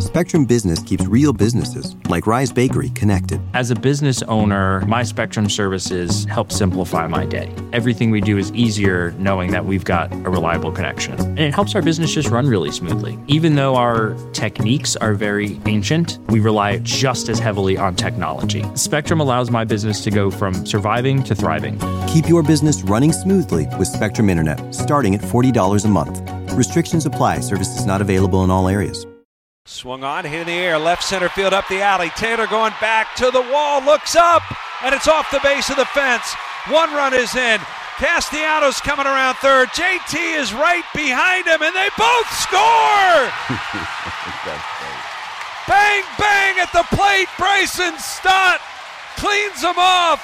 Spectrum Business keeps real businesses, like Rise Bakery, connected. As a business owner, my Spectrum services help simplify my day. Everything we do is easier knowing that we've got a reliable connection. And it helps our business just run really smoothly. Even though our techniques are very ancient, we rely just as heavily on technology. Spectrum allows my business to go from surviving to thriving. Keep your business running smoothly with Spectrum Internet, starting at $40 a month. Restrictions apply. Services not available in all areas. Swung on, hit in the air, left center field up the alley. Taylor going back to the wall, looks up, and it's off the base of the fence. One run is in. Castellanos coming around third. JT is right behind him, and they both score! Bang, bang at the plate. Bryson Stott cleans them off.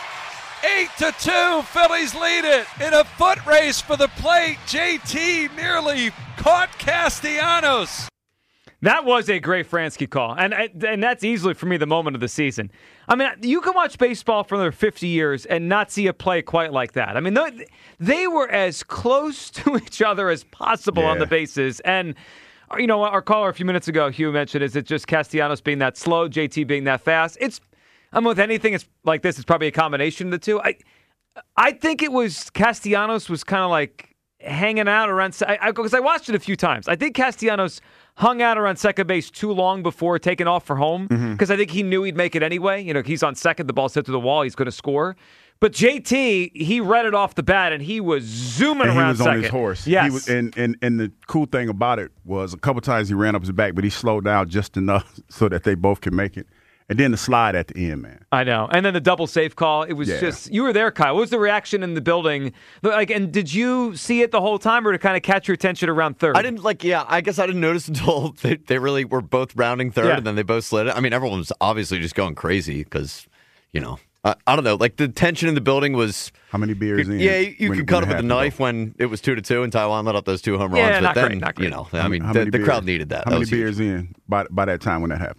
8-2, Phillies lead it. In a foot race for the plate, JT nearly caught Castellanos. That was a great Fransky call, and that's easily, for me, the moment of the season. I mean, you can watch baseball for another 50 years and not see a play quite like that. I mean, they were as close to each other as possible on the bases, and you know, our caller a few minutes ago, Hugh mentioned, is it just Castellanos being that slow, JT being that fast? With anything it's like this, it's probably a combination of the two. I think it was Castellanos was kind of like hanging out around, because I watched it a few times. I think Castellanos hung out around second base too long before taking off for home, because I think he knew he'd make it anyway. You know, he's on second, the ball's hit to the wall, he's going to score. But JT, he read it off the bat, and he was zooming around second. He was on his horse. Yes. He was, and the cool thing about it was a couple times he ran up his back, but he slowed down just enough so that they both could make it. And then the slide at the end, man. I know. And then the double safe call. It was just, you were there, Kyle. What was the reaction in the building? And did you see it the whole time, or to kind of catch your attention around third? I didn't I guess I didn't notice until they really were both rounding third, and then they both slid it. I mean, everyone was obviously just going crazy because, you know, I don't know. Like, the tension in the building was... How many beers in? Yeah, you could cut it with a knife when it was 2-2 and Taiwan let up those two home runs. Yeah, but then, not great. You know, I mean, the crowd needed that. How many beers in by that time when that happened?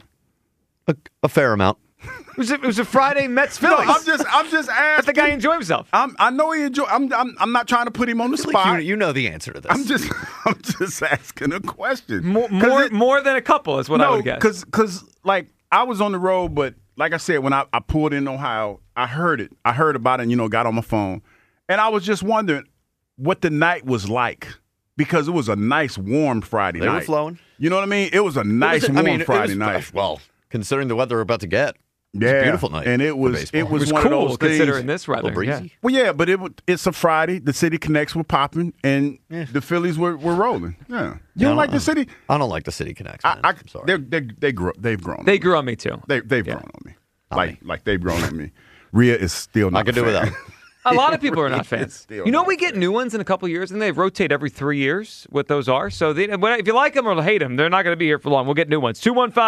A fair amount. It was a Friday Mets Phillies. No, I'm just asking. Let the guy enjoy himself. I know he enjoy. I'm not trying to put him on the spot. Like you know the answer to this. I'm just asking a question. More than a couple is what I would guess. Because like I was on the road, but like I said, when I pulled in Ohio, I heard it. I heard about it. And, got on my phone, and I was just wondering what the night was like, because it was a nice warm Friday night. They were flowing. You know what I mean? It was a nice warm Friday night. Well, considering the weather we're about to get. Yeah, it's a beautiful night. And it was one cool of those things. Considering this weather. Breezy. Yeah. Well, yeah, but it's a Friday. The City Connects were popping, and the Phillies were rolling. Yeah, you don't like the City? I don't like the City Connects. Man. I'm sorry. They've grown. They grew on me too. They've grown on me. Like they've grown on me. Rhea is still not. I could do without. A lot of people are not fans. We get new ones in a couple of years, and they rotate every 3 years, what those are. So if you like them or hate them, they're not going to be here for long. We'll get new ones.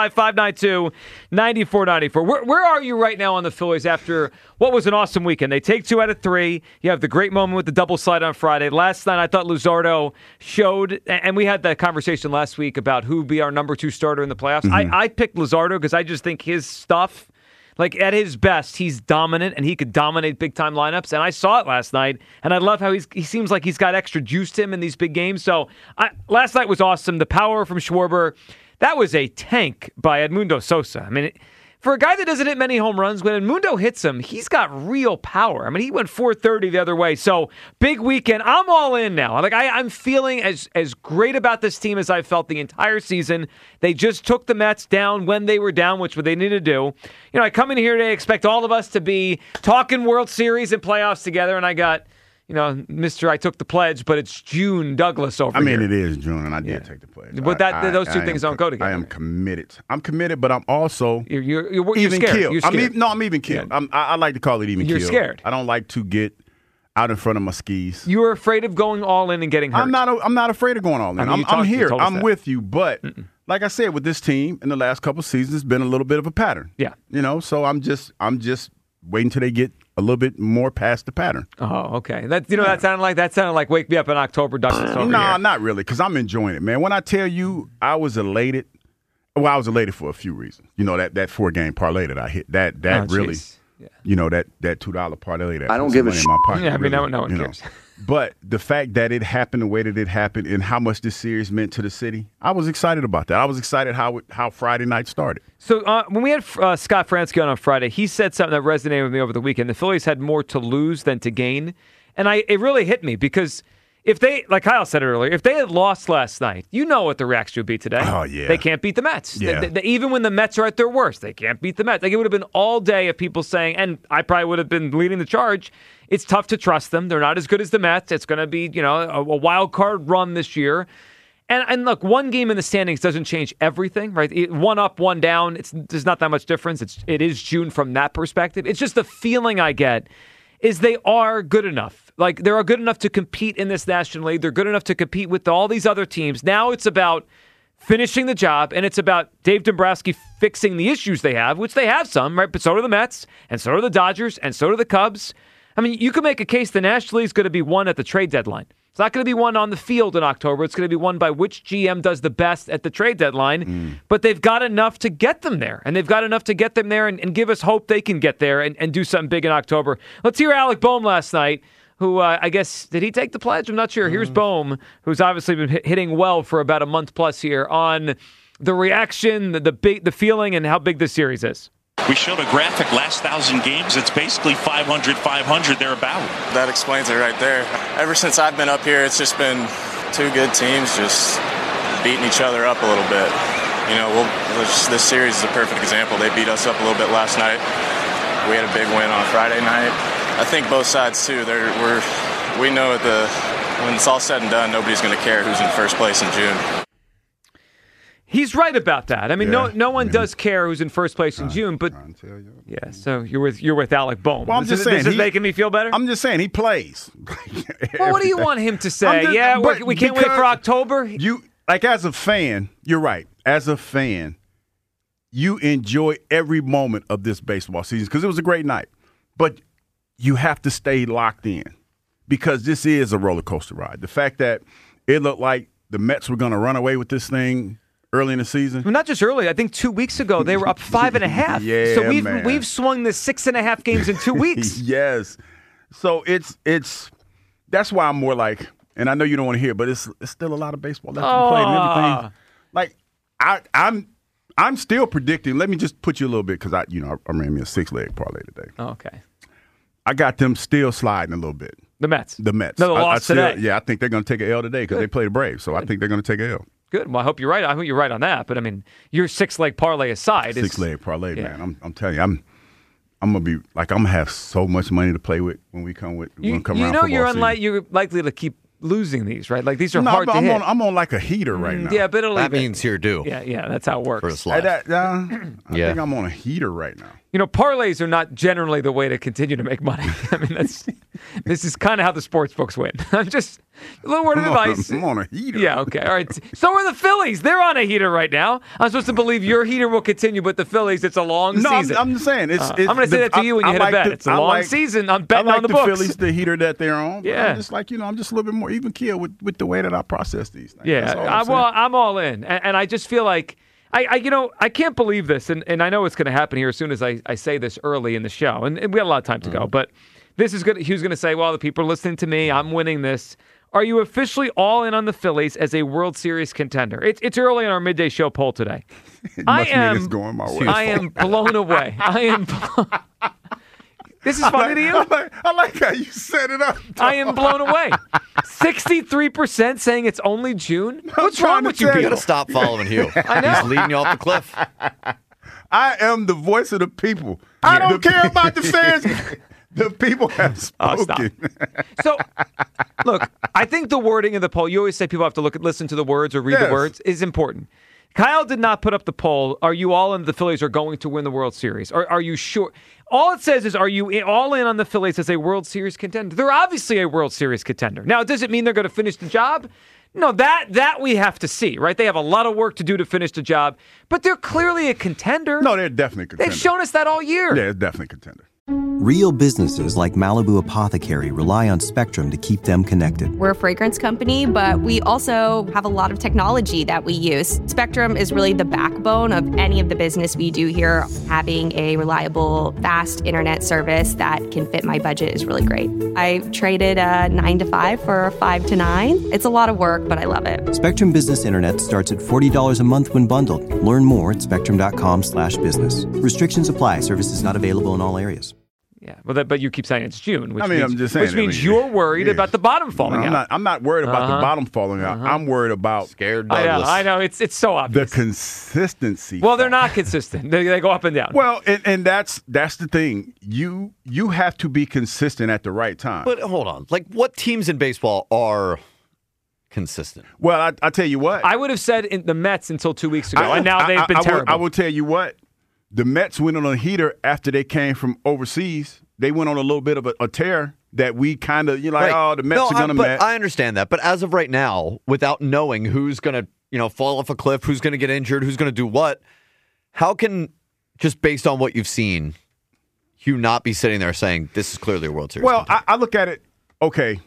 215-592-9494. Where are you right now on the Phillies after what was an awesome weekend? They take 2 out of 3. You have the great moment with the double slide on Friday. Last night, I thought Luzardo showed, and we had that conversation last week about who would be our number 2 starter in the playoffs. Mm-hmm. I picked Luzardo because I just think his stuff... Like, at his best, he's dominant, and he could dominate big-time lineups. And I saw it last night, and I love how he seems like he's got extra juice to him in these big games. So last night was awesome. The power from Schwarber, that was a tank by Edmundo Sosa. I mean, for a guy that doesn't hit many home runs, when Edmundo hits him, he's got real power. I mean, he went 430 the other way. So, big weekend. I'm all in now. Like, I'm feeling as great about this team as I've felt the entire season. They just took the Mets down when they were down, which they needed to do. I come in here today, expect all of us to be talking World Series and playoffs together, and I got... Mr. I took the pledge, but it's June Douglas over here. It is June, and I did take the pledge. But those two things don't go together. I am committed. I'm committed, but I'm also you're even scared. killed. You're scared. I'm even killed. Yeah. I like to call it even killed. You're scared. I don't like to get out in front of my skis. You're afraid of going all in and getting hurt. I'm not afraid of going all in. I'm here. I'm with you, but like I said, with this team in the last couple of seasons, it's been a little bit of a pattern. Yeah. So I'm just waiting till they get a little bit more past the pattern. Oh, okay. That sounded like wake me up in October, Douglas. No, not really, because I'm enjoying it, man. When I tell you I was elated, I was elated for a few reasons. That 4-game parlay that I hit, that really You know, that $2 parlay. That I don't give a shit in my pocket. Yeah, I mean, really, no one you know. cares. But the fact that it happened the way that it happened and how much this series meant to the city, I was excited about that. I was excited how Friday night started. So when we had Scott Fransky on Friday, he said something that resonated with me over the weekend. The Phillies had more to lose than to gain. And it really hit me because if they, like Kyle said earlier, if they had lost last night, you know what the reaction would be today. Oh, yeah. They can't beat the Mets. Yeah. Even when the Mets are at their worst, they can't beat the Mets. Like, it would have been all day of people saying, and I probably would have been leading the charge, it's tough to trust them. They're not as good as the Mets. It's going to be, a wild card run this year. And look, one game in the standings doesn't change everything, right? One up, one down. There's not that much difference. It is June from that perspective. It's just the feeling I get is they are good enough. Like, they are good enough to compete in this National League. They're good enough to compete with all these other teams. Now it's about finishing the job, and it's about Dave Dombrowski fixing the issues they have, which they have some, right? But so do the Mets, and so do the Dodgers, and so do the Cubs. I mean, you can make a case the National League is going to be won at the trade deadline. It's not going to be won on the field in October. It's going to be won by which GM does the best at the trade deadline. But they've got enough to get them there. And they've got enough to get them there and give us hope they can get there and do something big in October. Let's hear Alec Boehm last night, who I guess, did he take the pledge? I'm not sure. Here's Boehm, who's obviously been hitting well for about a month plus here, on the reaction, the feeling, and how big this series is. We showed a graphic last 1,000 games. It's basically 500, thereabout. That explains it right there. Ever since I've been up here, it's just been two good teams just beating each other up a little bit. This series is a perfect example. They beat us up a little bit last night. We had a big win on Friday night. I think both sides, too, we know when it's all said and done, nobody's going to care who's in first place in June. He's right about that. I mean, no one does care who's in first place in June, but yeah. So you're with Alec Boehm. Well, I'm just saying, this is making me feel better. I'm just saying he plays. Well, what do you want him to say? We can't wait for October. As a fan, you're right. As a fan, you enjoy every moment of this baseball season because it was a great night. But you have to stay locked in because this is a roller coaster ride. The fact that it looked like the Mets were going to run away with this thing early in the season. Well, not just early. I think 2 weeks ago they were up 5.5. Yeah, so man. we've swung the 6.5 games in 2 weeks. Yes. So it's that's why I'm more like, and I know you don't want to hear, but it's still a lot of baseball left to be played and everything. Like I'm still predicting. Let me just put you a little bit because I ran me a 6-leg parlay today. Okay. I got them still sliding a little bit. The Mets. No, they lost today. Yeah, I think they're going to take an L today because they play the Braves. So I think they're going to take an L. Good. Well, I hope you're right. I hope you're right on that. But I mean, your 6-leg parlay aside, 6-leg parlay, man. I'm telling you, I'm gonna be like, I'm gonna have so much money to play with when we come around. You're likely to keep losing these, right? Like, these are hard to hit. I'm on like a heater right now. Yeah, but that means you're due. Yeah, that's how it works. For a slide. I think I'm on a heater right now. Parlays are not generally the way to continue to make money. I mean, this is kind of how the sports books win. I'm just a little word of advice. I'm on a heater. Yeah, okay, all right. So are the Phillies. They're on a heater right now. I'm supposed to believe your heater will continue, but the Phillies, it's a long season. I'm just saying. I'm going to say that to you when you hit a bet. It's a long season. I'm betting on the books. Phillies, the heater that they're on. Yeah. I'm just like, I'm just a little bit more even keel with the way that I process these things. Yeah, I'm all in. And I just feel like, I can't believe this, and I know it's going to happen here as soon as I say this early in the show, and we got a lot of time to go, but this is good. He was going to say, well, the people are listening to me. I'm winning this. Are you officially all in on the Phillies as a World Series contender? It's early in our midday show poll today. It's going my way. I am blown away. This is funny to you? I like how you set it up. I am blown away. 63% saying it's only June. What's wrong with you people? You got to stop following Hugh. I know. He's leading you off the cliff. I am the voice of the people. I don't care about the fans. The people have spoken. So, look, I think the wording of the poll, you always say people have to listen to the words or read the words, is important. Kyle did not put up the poll. Are you all in the Phillies are going to win the World Series? Are you sure? All it says is, are you all in on the Phillies as a World Series contender? They're obviously a World Series contender. Now, does it mean they're going to finish the job? No, that we have to see, right? They have a lot of work to do to finish the job, but they're clearly a contender. No, they're definitely a contender. They've shown us that all year. Yeah, they're definitely a contender. Real businesses like Malibu Apothecary rely on Spectrum to keep them connected. We're a fragrance company, but we also have a lot of technology that we use. Spectrum is really the backbone of any of the business we do here. Having a reliable, fast internet service that can fit my budget is really great. I traded a 9 to 5 for a 5 to 9. It's a lot of work, but I love it. Spectrum Business Internet starts at $40 a month when bundled. Learn more at spectrum.com/business. Restrictions apply. Services not available in all areas. Yeah, well, but you keep saying it's June, which means, I'm just saying, which means you're worried about the bottom falling out. I'm not worried about the bottom falling out. I'm worried about Scared Douglas. I know. It's so obvious. The consistency. Well, they're not consistent. They go up and down. Well, and that's the thing. You have to be consistent at the right time. But hold on. Like, what teams in baseball are consistent? Well, I tell you what. I would have said the Mets until 2 weeks ago, and now they've been terrible. I will tell you what. The Mets went on a heater after they came from overseas. They went on a little bit of a tear that we kind of, right. The Mets are going to Met. I understand that. But as of right now, without knowing who's going to, fall off a cliff, who's going to get injured, who's going to do what, how can, just based on what you've seen, you not be sitting there saying, this is clearly a World Series? Well, I look at it, okay,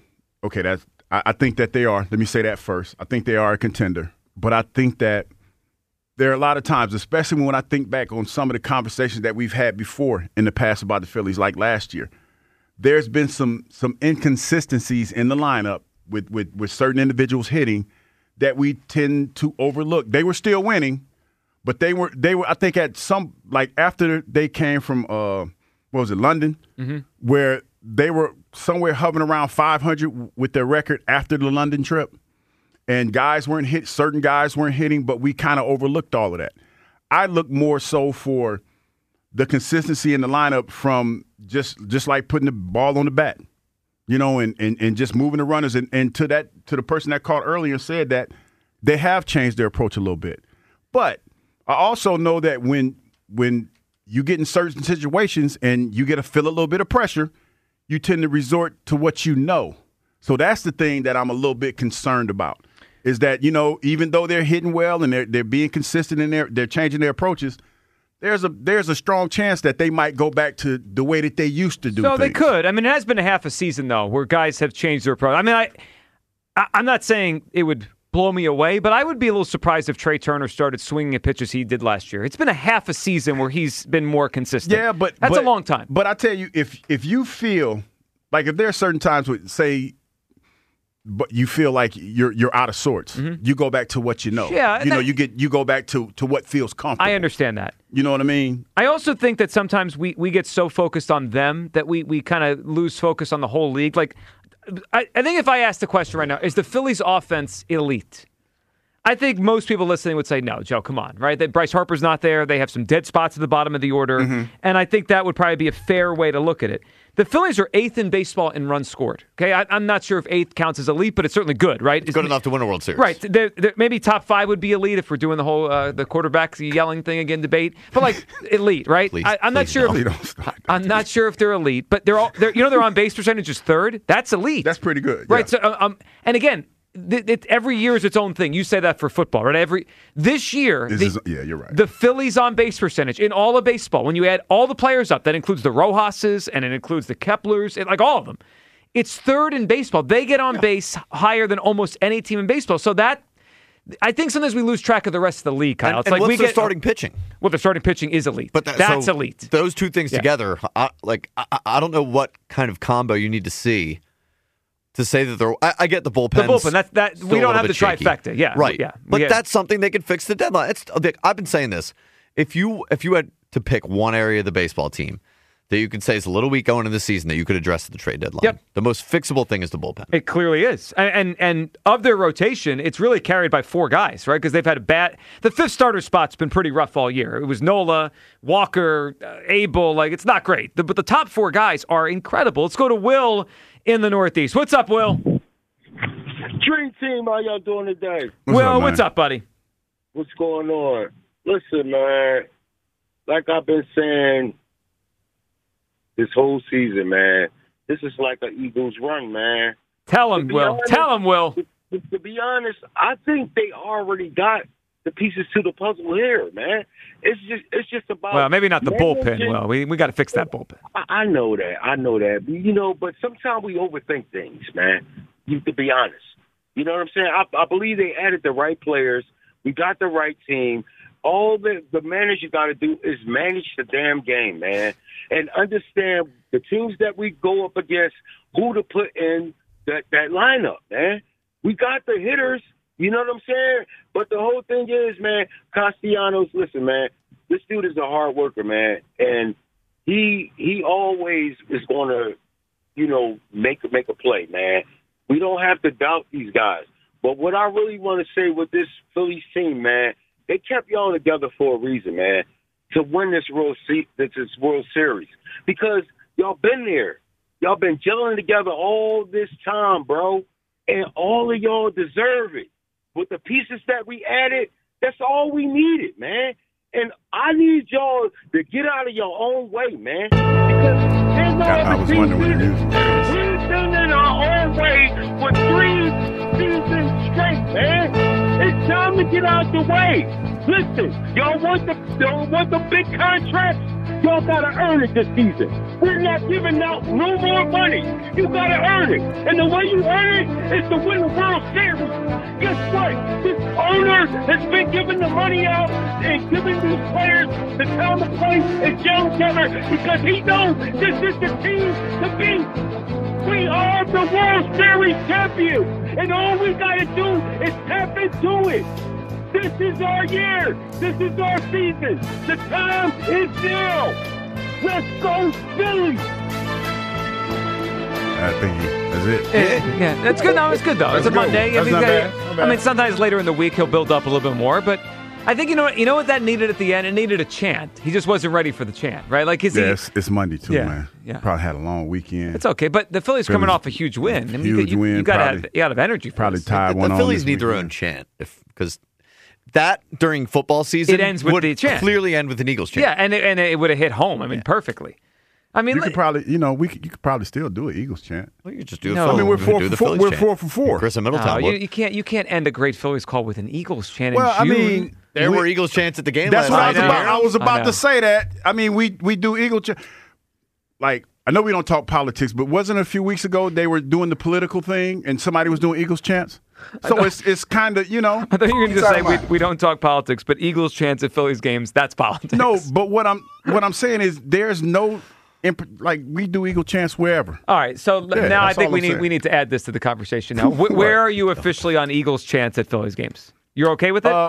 I think that they are. Let me say that first. I think they are a contender. But I think that there are a lot of times, especially when I think back on some of the conversations that we've had before in the past about the Phillies, like last year, there's been some inconsistencies in the lineup with certain individuals hitting that we tend to overlook. They were still winning, but they were I think at some, like after they came from London, where they were somewhere hovering around 500 with their record after the London trip. And certain guys weren't hitting, but we kind of overlooked all of that. I look more so for the consistency in the lineup from just like putting the ball on the bat, and just moving the runners. And to the person that called earlier said that they have changed their approach a little bit. But I also know that when you get in certain situations and you feel a little bit of pressure, you tend to resort to what you know. So that's the thing that I'm a little bit concerned about. Is that, even though they're hitting well and they're being consistent and they're changing their approaches, there's a strong chance that they might go back to the way that they used to do things. So they could. I mean, it has been a half a season, though, where guys have changed their approach. I mean, I'm not saying it would blow me away, but I would be a little surprised if Trey Turner started swinging at pitches he did last year. It's been a half a season where he's been more consistent. Yeah, but that's a long time. But I tell you, if you feel like if there are certain times where, say, but you feel like you're out of sorts. You go back to what you know. Yeah, you go back to what feels comfortable. I understand that. You know what I mean? I also think that sometimes we get so focused on them that we kind of lose focus on the whole league. Like, I think if I asked the question right now, is the Phillies offense elite? I think most people listening would say, no, Joe, come on, right? That Bryce Harper's not there. They have some dead spots at the bottom of the order. And I think that would probably be a fair way to look at it. The Phillies are 8th in baseball in runs scored. Okay, I'm not sure if 8th counts as elite, but it's certainly good, right? It's good enough to win a World Series. Right. Maybe top 5 would be elite if we're doing the whole the quarterback yelling thing again debate. But like elite, right? I'm not sure. I'm not sure if they're elite, but they're on base percentage is 3rd. That's elite. That's pretty good, right? So and again. Every year is its own thing. You say that for football, right? This year, you're right. The Phillies on base percentage in all of baseball, when you add all the players up, that includes the Rojas's and it includes the Keplers, and like all of them, it's 3rd in baseball. They get on base higher than almost any team in baseball. So that, I think sometimes we lose track of the rest of the league, Kyle. It's like what's the starting pitching? Well, the starting pitching is elite. But that's elite. Those two things together, I don't know what kind of combo you need to see to say that they're, I get the bullpen. The bullpen, we don't have the trifecta. Yeah, right. Yeah, but that's something they could fix the deadline. I've been saying this. If you had to pick one area of the baseball team that you could say is a little weak going into the season that you could address at the trade deadline, the most fixable thing is the bullpen. It clearly is. And of their rotation, it's really carried by 4 guys, right? Because they've had the 5th starter spot's been pretty rough all year. It was Nola, Walker, Abel. Like, it's not great. But the top 4 guys are incredible. Let's go to Will in the Northeast. What's up, Will? Dream Team, how y'all doing today? What's up, buddy? What's going on? Listen, man, like I've been saying this whole season, man, this is like an Eagles run, man. Tell him, Will. Tell him, Will. To be honest, I think they already got the pieces to the puzzle here, man. It's just about. Well, maybe not the bullpen. Well, we got to fix that bullpen. I know that. You know, but sometimes we overthink things, man. To be honest, you know what I'm saying. I believe they added the right players. We got the right team. All the manager got to do is manage the damn game, man, and understand the teams that we go up against, who to put in that lineup, man. We got the hitters. You know what I'm saying? But the whole thing is, man, Castellanos, listen, man, this dude is a hard worker, man. And he always is going to, you know, make a play, man. We don't have to doubt these guys. But what I really want to say with this Phillies team, man, they kept y'all together for a reason, man, to win this World Series. Because y'all been there. Y'all been gelling together all this time, bro. And all of y'all deserve it. With the pieces that we added, that's all we needed, man. And I need y'all to get out of your own way, man. Because there's no other team doing it. We've been in our own way for 3 seasons straight, man. It's time to get out the way. Listen, y'all want the big contracts? Y'all gotta earn it this season. We're not giving out no more money. You gotta earn it. And the way you earn it is to win the World Series. Guess what? This owner has been giving the money out and giving these players the time to play and Joe Keller because he knows this is the team to beat. We are the World Series champions. And all we gotta do is tap into it. This is our year. This is our season. The time is now. Let's go Phillies. I think that's it. Yeah, that's good. No, it's good though. It's a Monday. That's not bad. Not bad. I mean, sometimes later in the week he'll build up a little bit more, but I think you know what that needed at the end. It needed a chant. He just wasn't ready for the chant, right? Like it's Monday too, man. Yeah. Probably had a long weekend. It's okay, but the Phillies coming off a huge win. I mean, huge win. You got to have energy. For probably this. tied one the on. Phillies need their own chant because that during football season it ends with would the chant. Clearly end with an Eagles chant. Yeah, and it would have hit home. I mean, perfectly. I mean, you could probably, you could probably still do an Eagles chant. Well, you just do. No. I mean, we're 4 for 4. Chris and Middletown. No, you can't end a great Phillies call with an Eagles chant. Well, in June. I mean, there were Eagles chants at the game. That's last what night. I was about to say. That I mean, we do Eagle chant. Like, I know we don't talk politics, but wasn't it a few weeks ago they were doing the political thing and somebody was doing Eagles chants? So it's kind of, I thought you were going to say we don't talk politics, but Eagles chants at Phillies games, that's politics. No, but what I'm saying is there's no we do Eagle chants wherever. All right, so now I think we need to add this to the conversation now. Where are you officially on Eagles chants at Phillies games? You're okay with it?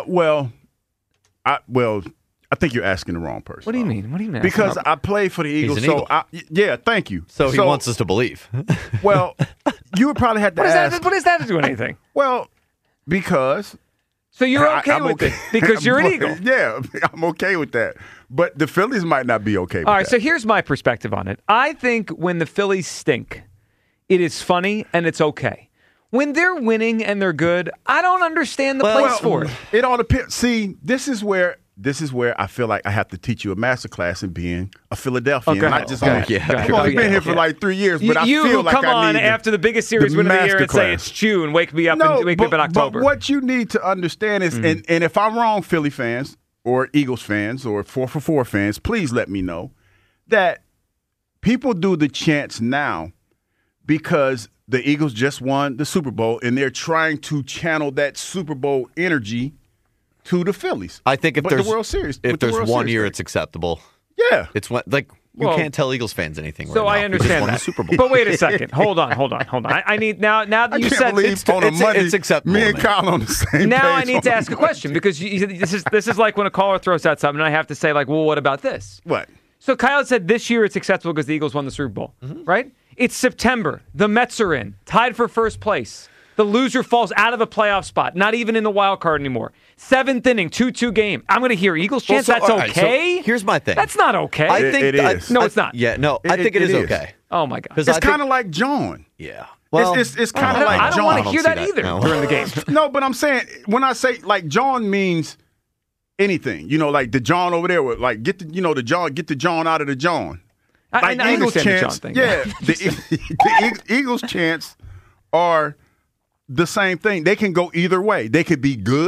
I think you're asking the wrong person. What do you mean? What do you mean? Because I play for the Eagles, He's an Eagle. Thank you. So he wants us to believe. Well, you would probably have to ask. What does that do anything? Well, because. So you're okay with it because you're an Eagle. Yeah, I'm okay with that. But the Phillies might not be okay with that. All right, so here's my perspective on it. I think when the Phillies stink, it is funny and it's okay. When they're winning and they're good, I don't understand the place for it. It all depends. See, this is where I feel like I have to teach you a master class in being a Philadelphian. Okay. I just I've only been here for like 3 years, but I you feel like come I on need after the biggest series win of the year and say it's June. Wake me up in October. But what you need to understand is, and if I'm wrong, Philly fans or Eagles fans or 4 for 4 fans, please let me know that people do the chants now because the Eagles just won the Super Bowl and they're trying to channel that Super Bowl energy to the Phillies. I think if there's the World Series, if there's 1 year, it's acceptable. Yeah, it's you can't tell Eagles fans anything. So right I understand that. The Super Bowl. But wait a second. Hold on. I need now that you said it's acceptable. Me and Kyle on the same. Now page I need to ask a question because this is like when a caller throws out something and I have to say like, well, what about this? What? So Kyle said this year it's acceptable because the Eagles won the Super Bowl, right? It's September. The Mets are in, tied for first place. The loser falls out of a playoff spot, not even in the wild card anymore. 7th inning, 2-2 game. I'm going to hear Eagles chants. That's okay? So here's my thing. That's not okay. I think it is. No, it's not. Yeah, no, I think it is okay. Oh, my God. It's kind of like John. Yeah. Well, it's kind of like John. I don't want to hear that either during the game. No, but I'm saying, when I say, like, John means anything. Like the John over there, like, get the John out of the John. Like I Eagles chants. The John thing. Yeah. the Eagles chants are the same thing. They can go either way. They could be good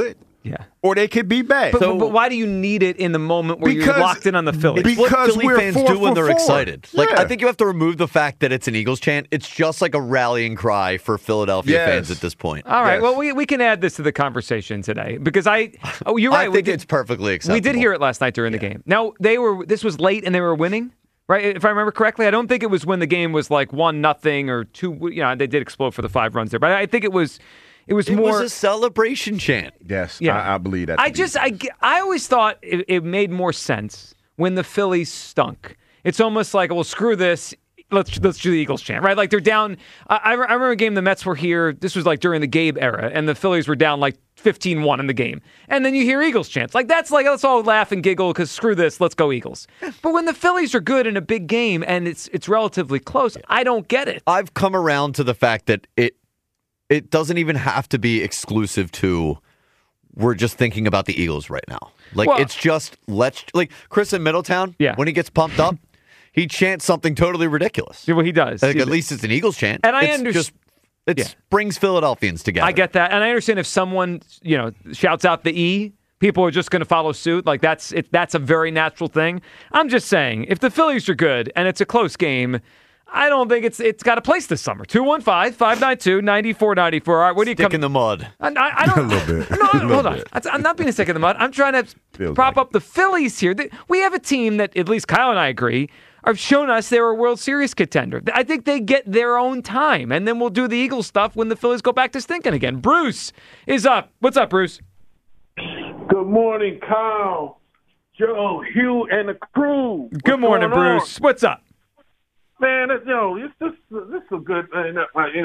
Yeah. or they could be bad. But why do you need it in the moment where you're locked in on the Phillies? It's what Philly we're fans 4 do when for they're 4. excited. Like, Yeah. I think you have to remove the fact that it's an Eagles chant. It's just like a rallying cry for Philadelphia fans at this point. All right. Yes. Well, we can add this to the conversation today because you're right. I think it's perfectly acceptable. We did hear it last night during the game. Now, this was late and they were winning, right? If I remember correctly, I don't think it was when the game was like 1-0 or 2. They did explode for the 5 runs there, but I think it was more. It was a celebration chant. Yes, Yeah. I believe that. I always thought it made more sense when the Phillies stunk. It's almost like, well, screw this. Let's do the Eagles chant, right? Like they're down. I remember a game the Mets were here. This was like during the Gabe era, and the Phillies were down like 15-1 in the game. And then you hear Eagles chants. Like let's all laugh and giggle because screw this, let's go Eagles. But when the Phillies are good in a big game and it's relatively close, I don't get it. I've come around to the fact that it doesn't even have to be exclusive to we're just thinking about the Eagles right now. Like it's just like Chris in Middletown, when he gets pumped up, he chants something totally ridiculous. Yeah, well, he does. Like, at least it's an Eagles chant. And I understand. It brings Philadelphians together. I get that. And I understand if someone, shouts out the E, people are just going to follow suit. Like that's a very natural thing. I'm just saying, if the Phillies are good and it's a close game, I don't think it's got a place this summer. 215-592-9494. All right, what do you Stick in the mud. I don't. A little bit. No, hold on. I'm not being a stick in the mud. I'm trying to prop up the Phillies here. We have a team that, at least Kyle and I agree, have shown us they're a World Series contender. I think they get their own time, and then we'll do the Eagles stuff when the Phillies go back to stinking again. Bruce is up. What's up, Bruce? Good morning, Kyle, Joe, Hugh, and the crew. Good morning, Bruce. What's up? Man, this is a good. As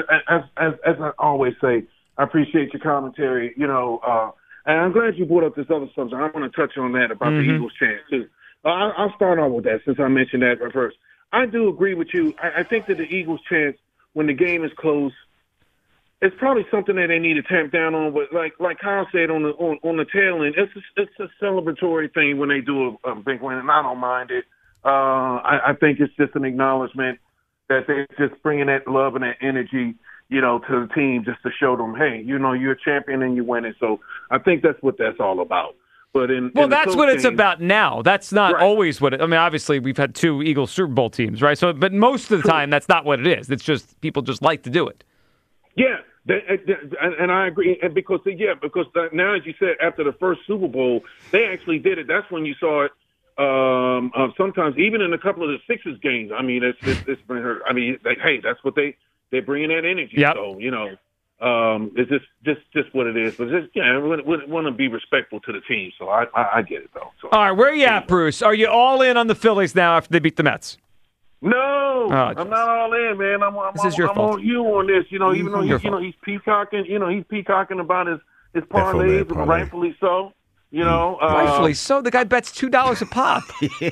I always say, I appreciate your commentary. And I'm glad you brought up this other subject. I want to touch on that about the Eagles chant too. I'll start off with that since I mentioned that first. I do agree with you. I think that the Eagles chant when the game is close, it's probably something that they need to tamp down on. But like Kyle said on the tail end, it's a celebratory thing when they do a big win, and I don't mind it. I think it's just an acknowledgement that they're just bringing that love and that energy, to the team just to show them, hey, you're a champion and you're winning. So I think that's what that's all about. But that's what it's about now. That's not always what it. I mean, obviously we've had 2 Eagles Super Bowl teams, right? So, but most of the time that's not what it is. It's just people just like to do it. Yeah, and I agree. And because now, as you said, after the first Super Bowl, they actually did it. That's when you saw it. Sometimes even in a couple of the Sixers games. I mean, it's been heard. I mean, hey, that's what they're bringing that energy. Yep. So it's just what it is. But we want to be respectful to the team. So I get it though. So. All right, where are you at, Bruce? Are you all in on the Phillies now after they beat the Mets? No, I'm not all in, man. I'm this is your fault. on you on this. Even though he's peacocking. He's peacocking about his parlays, and rightfully so. Rightfully so. The guy bets $2 a pop.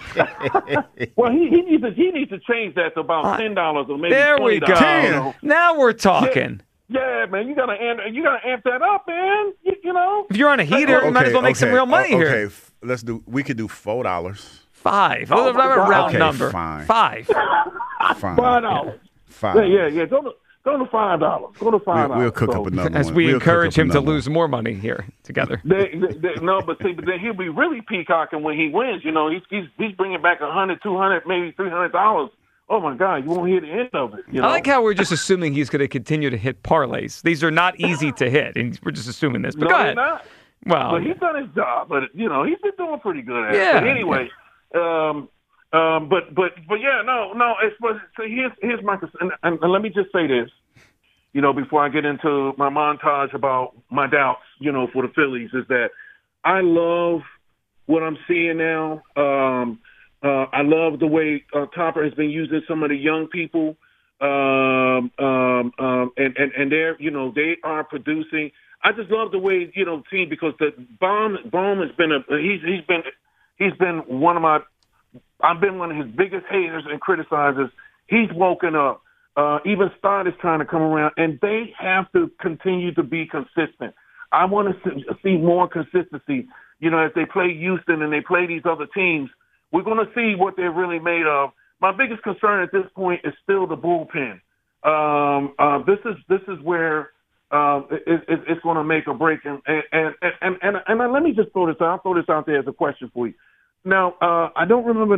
Well, he needs to change that to about $10 or maybe there $20. we go. Now we're talking. Yeah, man, you gotta amp that up, man. If you're on a heater, you might as well make some real money here. Okay, we could do $4. $5. Oh, a round number. Fine. $5. Fine. $5. $5. Yeah. Go to $5. Go to $5. We'll cook up another as one. we We'll encourage cook up him to another lose more money here together. But then he'll be really peacocking when he wins. He's bringing back $100, $200, maybe $300. Oh my God, you won't hear the end of it. I like how we're just assuming he's going to continue to hit parlays. These are not easy to hit, and we're just assuming this. But go ahead. Not. Well, but he's done his job. But he's been doing pretty good at it. Yeah. But anyway, but yeah, no. So here's my and let me just say this. Before I get into my montage about my doubts, for the Phillies, is that I love what I'm seeing now. I love the way Topper has been using some of the young people, and they're, they are producing. I just love the way, team, because the Baum has been he's been one of my. I've been one of his biggest haters and criticizers. He's woken up. Even Stott is trying to come around, and they have to continue to be consistent. I want to see more consistency. As they play Houston and they play these other teams, we're going to see what they're really made of. My biggest concern at this point is still the bullpen. This is where it's going to make or break. And let me just throw this out. I'll throw this out there as a question for you. Now, I don't remember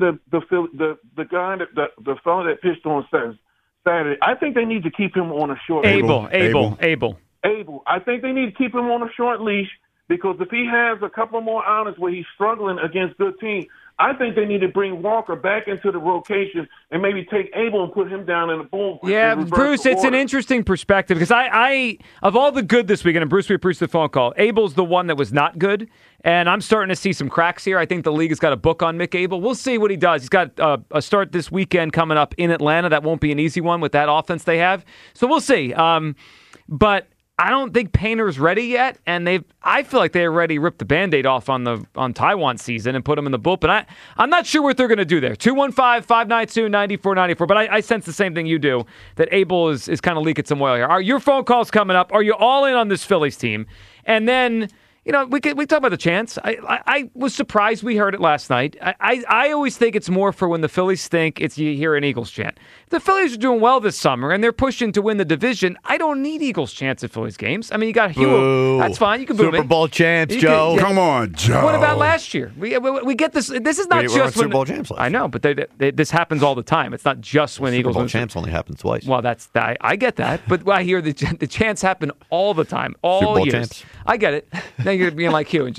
the guy the fellow that pitched on Saturday. I think they need to keep him on a short leash. Abel. I think they need to keep him on a short leash because if he has a couple more outings where he's struggling against good teams, I think they need to bring Walker back into the rotation and maybe take Abel and put him down in the bullpen. Yeah, Bruce, it's an interesting perspective because I of all the good this weekend, and Bruce, we appreciate the phone call, Abel's the one that was not good, and I'm starting to see some cracks here. I think the league has got a book on Mick Abel. We'll see what he does. He's got a start this weekend coming up in Atlanta. That won't be an easy one with that offense they have. So we'll see. But I don't think Painter's ready yet, and I feel like they already ripped the Band-Aid off on Taiwan season and put him in the bullpen. I'm not sure what they're going to do there. 215-592-9494. But I sense the same thing you do, that Abel is kind of leaking some oil here. Your phone call's coming up. Are you all in on this Phillies team? And then, we talk about the chance. I was surprised we heard it last night. I always think it's more for when the Phillies stink, you hear an Eagles chant. The Phillies are doing well this summer, and they're pushing to win the division. I don't need Eagles chants at Phillies games. I mean, you got Hugh. That's fine. You can boo me. Super Bowl champs, Joe. Come on, Joe. What about last year? We get this. This is not just when Super Bowl champs. I know, but this happens all the time. It's not just when Eagles Super Bowl champs only happen twice. Well, I get that, but I hear the chants happen all the time, all Super Bowl years. champs. I get it. Now you're being like Hugh and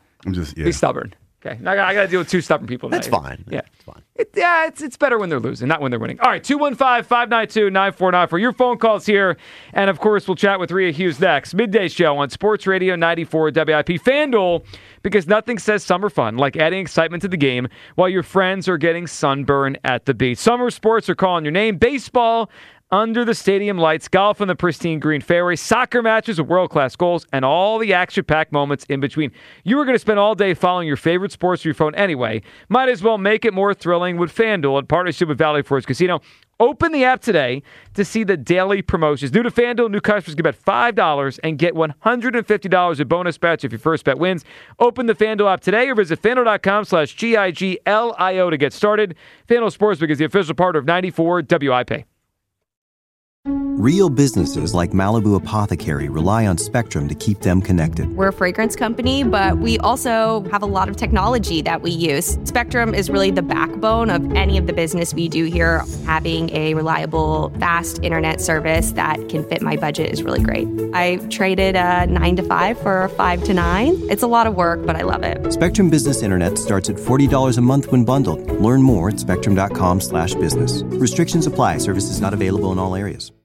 be stubborn. Okay, now I got to deal with two stubborn people. That's fine. Yeah, it's fine. It's better when they're losing, not when they're winning. All right, 215-592-9494. Your phone calls here, and of course we'll chat with Rhea Hughes next. Midday show on Sports Radio 94 WIP. FanDuel, because nothing says summer fun like adding excitement to the game while your friends are getting sunburn at the beach. Summer sports are calling your name. Baseball under the stadium lights, golf on the pristine green fairway, soccer matches with world-class goals, and all the action-packed moments in between. You are going to spend all day following your favorite sports on your phone anyway. Might as well make it more thrilling with FanDuel in partnership with Valley Forge Casino. Open the app today to see the daily promotions. New to FanDuel, new customers can bet $5 and get $150 in bonus bets if your first bet wins. Open the FanDuel app today or visit FanDuel.com/GIGLIO to get started. FanDuel Sportsbook is the official partner of 94 WIP. Real businesses like Malibu Apothecary rely on Spectrum to keep them connected. We're a fragrance company, but we also have a lot of technology that we use. Spectrum is really the backbone of any of the business we do here. Having a reliable, fast internet service that can fit my budget is really great. I traded a 9 to 5 for a 5 to 9. It's a lot of work, but I love it. Spectrum Business Internet starts at $40 a month when bundled. Learn more at spectrum.com/business. Restrictions apply. Services not available in all areas.